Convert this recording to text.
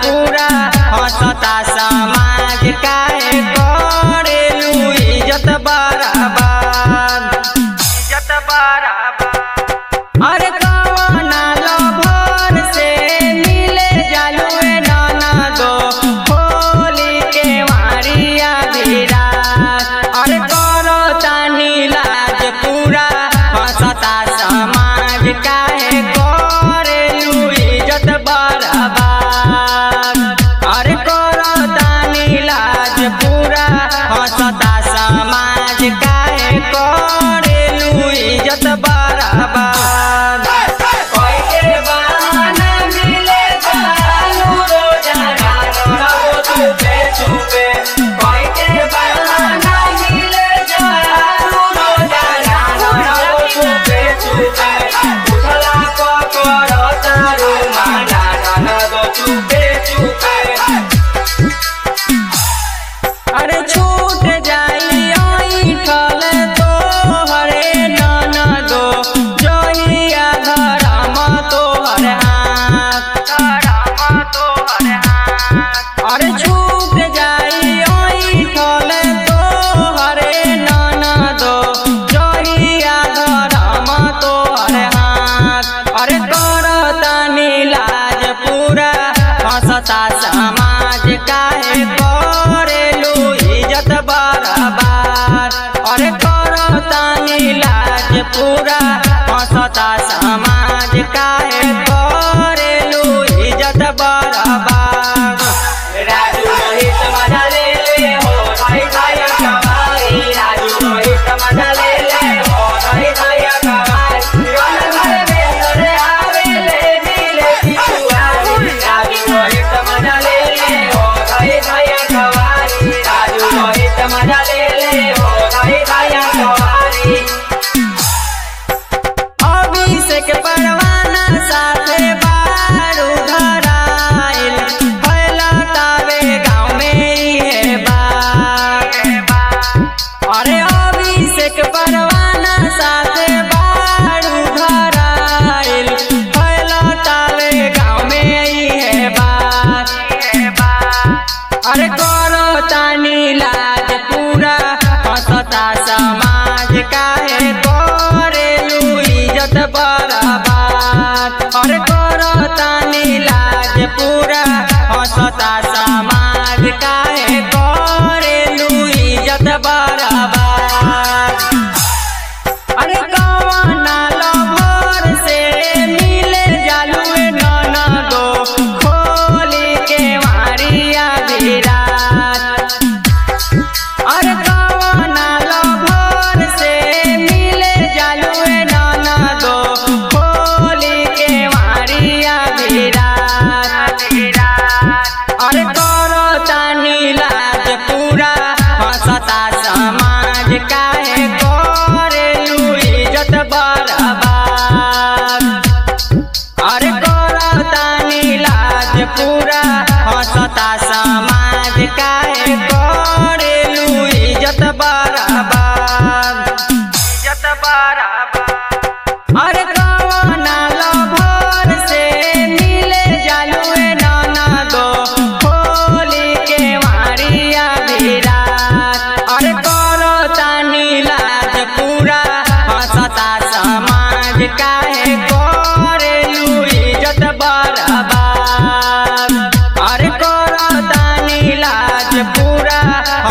पूरा हंसता समाज काहे करेलू इज्जत बराबर अरे कवना लभर से मिले जालुए ननदो होली के मारिया विराज अरे करो तानी लाज पूरा हंसता समाज काहे करेलू इज्जत बराबर अरे करो तानी लाज पूरा हंसता समाज काहे करेलू इज्जत बराबर अरे छूट जाई ऐठल तोहरे ननदो जहिया धरम तोहर हाथ अरे छूट जाई ऐठल तोहरे ननदो जहिया धरम तोहर हाथ अरे करतानी लाज पूरा हंसता समाज काहे करेलू इज्जत बराबर अरे करतानी लाज पूरा हंसता समाज काहे करेलू इज्जत बराबर राजू रोहित मजा ले हो भाई भाई कमाई राजू रोहित मजा ले हो भाई भाई कमाई घर में घरे आवे ले मिले पिछुआरी राजू रोहित मजा ले हो भाई भाई कमाई राजू रोहित मजा ले हो भाई भाई कमाई अभिषेक परवाना साथे बारू धराइल फैलतावे गाँव में इहे बात अरे अभिषेक परवाना साथे बारू धराइल फैलतावे गाँव में इहे बात अरे करो तानी लाज पूरा हंसता समाज काहे करेलू इज्जत बराबर अरे करो तानी लाज पूरा हंसता समाज काहे करेलू इज्जत बराबर अरे कवना लभर से मिले जालुए ननदो खोली के मारिया विराज अरे कवना लभर से मिले जालुए ननदो खोली के मारिया विराज अरे करो तानी लाज पूरा हंसता समाज काहे करेलू इज्जत बराबर अरे करो तानी लाज पूरा हंसता समाज काहे करेलू इज्जत बराबर अरे कवना लभर से मिले जालुए ननदो होली के मारिया विराज अरे करो तानी लाज पूरा हंसता समाज काहे करेलू इज्जत बराबर अरे करो तानी लाज पूरा